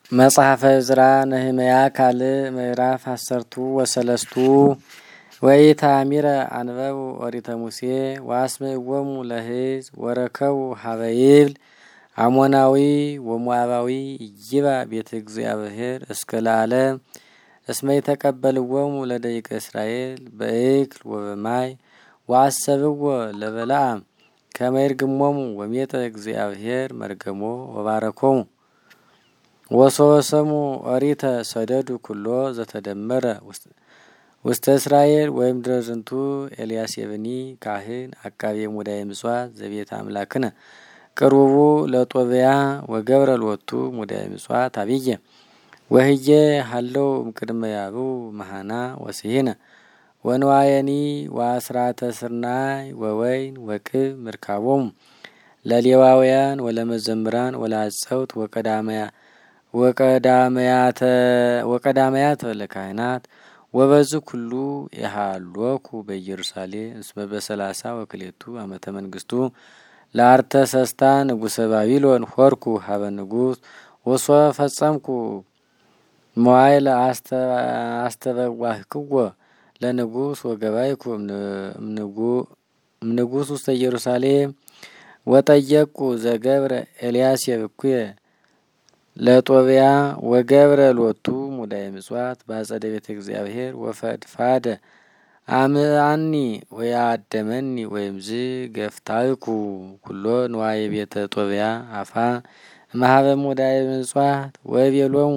መጽሐፈ ዕዝራ ነህምያ ካል ምዕራፍ 13 ወኢታሚረ አንበቡ ኦሪተ ሙሴ ወአስምዕዎሙ ለሕዝብ ወረከቡ ሀበ ይብል አሞናዊ ወሞዓባዊ ይባ ቤተ እግዚአብሔር እስከ ለዓለም እስመ ይተቀበልዎሙ ለደቂቀ እስራኤል በእክል ወበማይ ወአሰብዎ ለበለዓም ከመ ይርግሞሙ ወሜጠ እግዚአብሔር መርገሞ ወባረኮሙ ወሶሰሙ ኦሪተ ሰደዱ ኩሎ ዘተደመረ ውስተ እስራኤል ወይም ድረዝንቱ ኤልያሴብኒ ካህን አቃቤ ሙዳየ ምጽዋት ዘቤተ አምላክነ ቅርቡ ለጦብያ ወገብረ ልወቱ ሙዳየ ምጽዋት አብየ ወህየ ሃለው እምቅድመ ያቡ መሃና ወስሂነ ወንዋየኒ ወአስራተ ስርናይ ወወይን ወቅብ ምርካቦሙ ለሌዋውያን ወለመዘምራን ወለአጸውት ወቀዳማያት ለካህናት ወበዙ ኩሉ የሃሎኩ በኢየሩሳሌም እስመ በሰላሳ ወክሌቱ ዓመተ መንግስቱ ለአርተሰስታ ንጉሰ ባቢሎን ሆርኩ ሀበ ንጉስ ወሶ ፈጸምኩ መዋይለ አስተበዋህክዎ ለንጉስ ወገባይኩ ንጉስ ውስተ ኢየሩሳሌም ወጠየቁ ዘገብረ ኤልያሴብ እኩየ ለጦብያ ወገብረ ሎቱ ሙዳየ ምጽዋት ባጸደ ቤተ እግዚአብሔር ወፈድፋደ አምአኒ ወያደመኒ ወይምዝ ገፍታይኩ ኩሎ ንዋየ ቤተ ጦብያ አፋ ማህበ ሙዳየ ምጽዋት ወቤሎሙ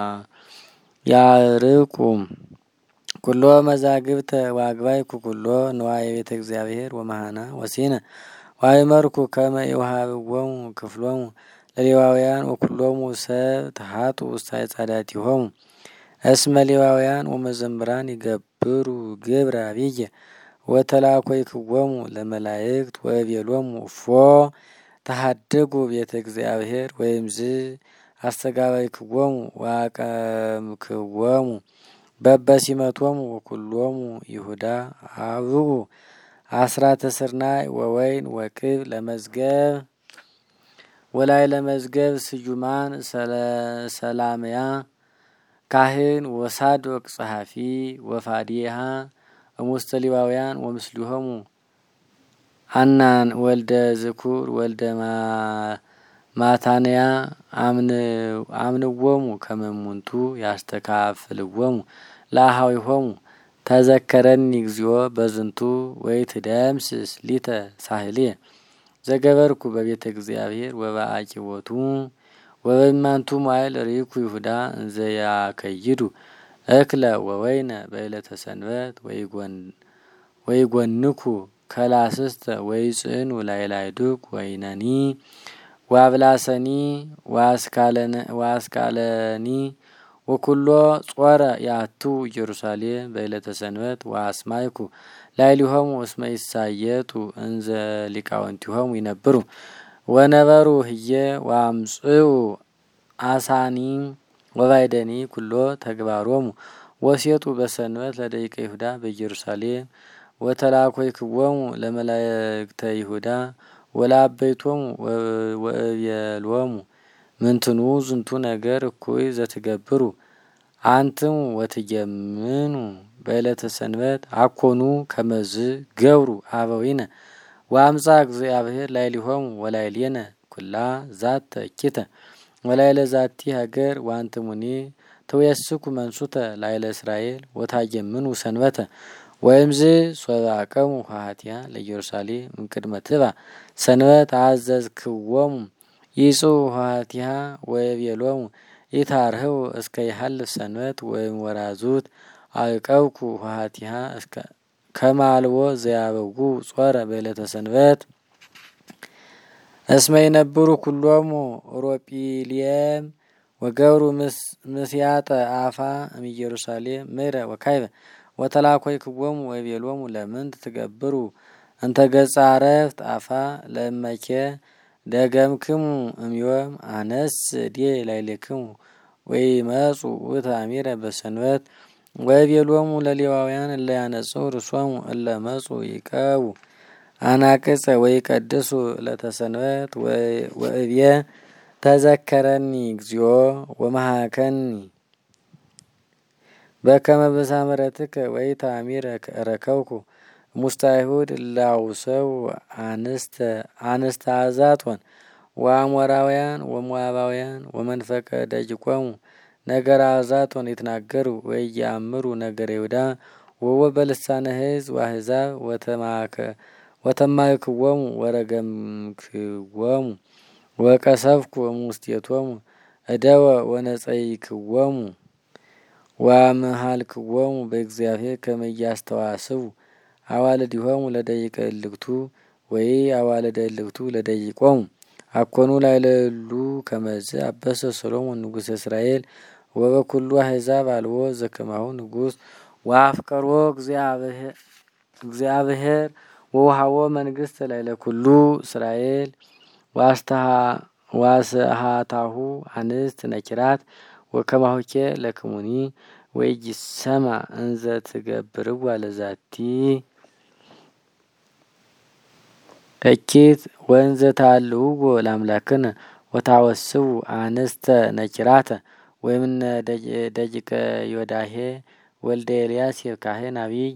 ያርቁ ኩሎ መዛግብተ ዋግባይኩ ኩሎ ንዋየ ቤተ እግዚአብሔር ወመሃና ወሲነ ዋይመርኩ ከመ ይውሃብዎሙ ክፍሎሙ ለሌዋውያን ወኩሎሙ ሰብ ተሃጡ ውስተ ጻዳቲሆሙ እስመ ሌዋውያን ወመዘምራን ይገብሩ ግብረ አብየ ወተላኮይክዎሙ ለመላእክት ወቤሎሙ እፎ ተሃደጉ ቤተ እግዚአብሔር ወይምዝ አስተጋባይክዎሙ ዋቀምክዎሙ በበሲመቶሙ ወኩሎሙ ይሁዳ አብኡ አስራተ ስርናይ ወወይን ወቅብ ለመዝገብ ወላይ ለመዝገብ ስዩማን ሰላምያ ካህን ወሳዶቅ ጸሐፊ ወፋዲሃ እሙስተ ሌዋውያን ወምስሊሆሙ አናን ወልደ ዝኩር ወልደ ማታንያ አምንዎሙ ከመሙንቱ ያስተካፍልዎሙ ለአሃዊሆሙ ተዘከረኒ እግዚኦ በዝንቱ ወይትደምስስ ሊተ ሳህልየ ዘገበርኩ በቤተ እግዚአብሔር ወበአቂቦቱ ወበማንቱ ሞዓይል ርኢኩ ይሁዳ እንዘያከይዱ እክለ ወወይነ በዕለተ ሰንበት ወይጎንኩ ከላስስተ ወይጽዕኑ ላይላይዱቅ ወይነኒ ዋብላሰኒ ዋስካለኒ ወኩሎ ጾረ ያቱ ኢየሩሳሌም በዕለተ ሰንበት ወአስማይኩ ላይሊሆሙ እስመ ይሳየጡ እንዘ ሊቃውንቲሆሙ ይነብሩ ወነበሩ ህየ ወአምጽኡ አሳኒ ወባይደኒ ኩሎ ተግባሮሙ ወሴጡ በሰንበት ለደቂቀ ይሁዳ በኢየሩሳሌም ወተላኮይክዎሙ ለመላእክተ ይሁዳ ወለአበይቶሙ ወእቤሎሙ ምንትኑ ዝንቱ ነገር እኩይ ዘትገብሩ አንትሙ ወትየምኑ በዕለተ ሰንበት አኮኑ ከመዝ ገብሩ አበዊነ ወአምጻ እግዚአብሔር ላይሊሆሙ ወላይሌነ ኩላ ዛተ እኪተ ወላይለ ዛቲ ሀገር ወአንትሙኒ ተወየስኩ መንሱተ ላይለ እስራኤል ወታየምኑ ሰንበተ ወይምዝ ሶበ አቀሙ ሀሃቲያ ለኢየሩሳሌም እምቅድመ ትባ ሰንበት አዘዝክዎሙ ይጹ ሀሃቲያ ወየቤሎሙ ኢታርህው እስከ ይሃልፍ ሰንበት ወይም ወራዙት አቀብኩ ሀሃቲያ እስከ ከማልቦ ዘያበጉ ጾረ በዕለተ ሰንበት እስመ ይነብሩ ኩሎሙ ሮጲልየም ወገብሩ ምስያጠ አፋ እምኢየሩሳሌም ምረ ወካይበ ወተላኮይክዎሙ ወቤሎሙ ለምንት ትገብሩ እንተ ገጸ አረፍት አፋ ለእመኬ ደገምክሙ እምዮም አነስ ዴ ላይሌክሙ ወይመጹ ውእታሚረ በሰንበት ወቤሎሙ ለሌዋውያን እለ ያነጽኡ ርእሶሙ እለ መጹ ይቀቡ አናቅጸ ወይቀድሱ ለተሰንበት ወእብየ ተዘከረኒ እግዚኦ ወመሃከኒ በከመ በሳምረትከ ወኢታሚረ ረከብኩ ሙስተ አይሁድ ላውሰው አንስተ አዛጦን ወአሞራውያን ወሞዓባውያን ወመንፈቀ ደጅቆሙ ነገረ አዛጦን ይትናገሩ ወኢየአምሩ ነገረ ይሁዳ ወወ በልሳነ ሕዝብ ወአሕዛብ ወተማይክዎሙ ወረገምክዎሙ ወቀሰፍኩ እሙስቴቶሙ እደወ ወነጸይክዎሙ ወአምሃልክዎሙ በእግዚአብሔር ከመ ኢያስተዋስቡ አዋልዲሆሙ ለደቂቀ እልክቱ ወይ አዋልደ እልክቱ ለደቂቆሙ አኮኑ ላይለሉ ከመዝ አበሰ ሰሎሞን ንጉሠ እስራኤል ወበኩሉ አሕዛብ አልቦ ዘከማሁ ንጉሥ ወአፍቀሮ እግዚአብሔር ወውሃቦ መንግስት ላይለ ኩሉ እስራኤል ዋስሃታሁ አንስት ነኪራት ወከማሁኬ ለክሙኒ ወኢይሰማ እንዘ ትገብርዋ ለዛቲ እኪት ወንዘ ታልውዎ ለአምላክነ ወታወስቡ አንስተ ነኪራተ ወይምነ ደቂቀ ዮዳሄ ወልደ ኤልያሴብ ካህን አብይ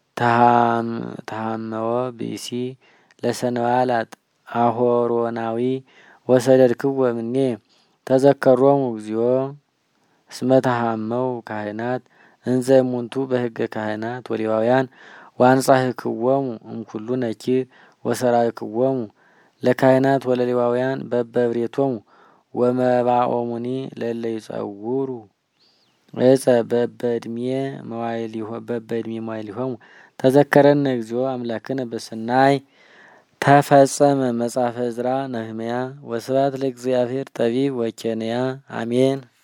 ተሃመወ ብእሲ ለሰንባላጥ አሆሮናዊ ወሰደድክዎ እምኔ ተዘከሮሙ እግዚኦ እስመ ተሃመው ካህናት እንዘ እሙንቱ በሕገ ካህናት ወሌዋውያን ወአንጻሕክዎሙ እምኩሉ ነኪር ወሰራይክዎሙ ለካህናት ወለሌዋውያን በበብሬቶሙ ወመባኦሙኒ ለእለ ይጸውሩ ዕፀ በበዕድሜ መዋዕሊሆሙ ተዘከረነ እግዚኦ አምላክነ በሰናይ ተፈጸመ መጽሐፈ ዕዝራ ነህምያ ወስብሐት ለእግዚአብሔር ጠቢብ ወኬንያ አሜን።